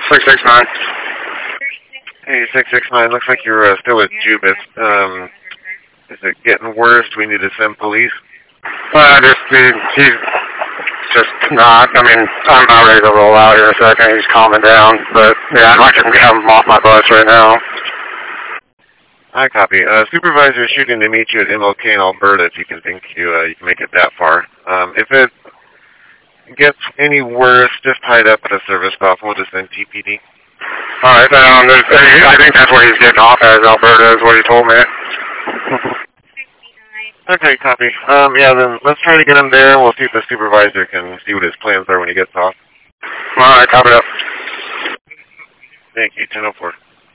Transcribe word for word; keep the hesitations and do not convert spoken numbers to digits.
six six nine. Hey, six six nine, looks like you're uh, still with Jubis. Um, is it getting worse? Do we need to send police? Well, I just, he, he's just not, I mean, I'm not ready to roll out here in a second. He's calming down, but yeah, I can have him off my bus right now. I copy. Uh, supervisor is shooting to meet you at M L K in Alberta if you can think you, uh, you can make it that far. Um, if it gets any worse, just tie it up at a service stop. We'll just send T P D. Alright, um, there's, I think that's where he's getting off as, Alberta, is what he told me. Okay, copy. Um, yeah, then let's try to get him there. We'll see if the supervisor can see what his plans are when he gets off. Alright, copy up. Thank you, ten oh four.